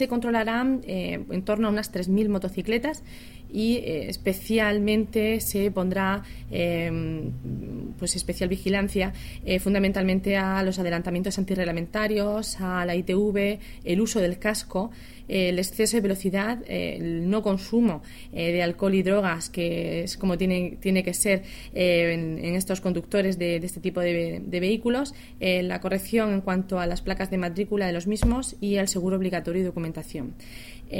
Se controlarán en torno a unas 3.000 motocicletas y especialmente se pondrá pues especial vigilancia fundamentalmente a los adelantamientos antirreglamentarios, a la ITV, el uso del casco, el exceso de velocidad, el no consumo de alcohol y drogas, que es como tiene que ser en estos conductores de este tipo de vehículos, la corrección en cuanto a las placas de matrícula de los mismos y el seguro obligatorio y documentación.